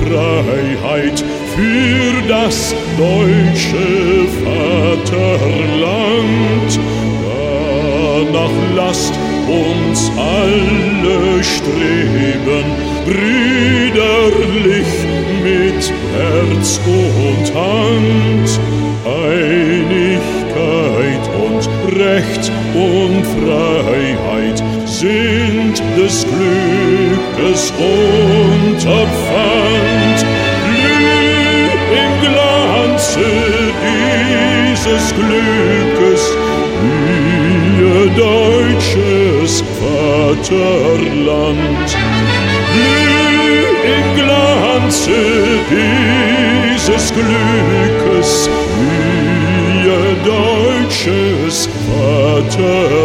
Freiheit für das deutsche Vaterland. Danach lasst uns alle streben, brüderlich mit Herz und Hand. Einigkeit und Recht und Freiheit sind des Glückes Unterpfand. Glüh im Glanze dieses Glückes, ihr deutsches Vaterland. Glüh im Glanze dieses Glückes, ihr deutsches Vaterland.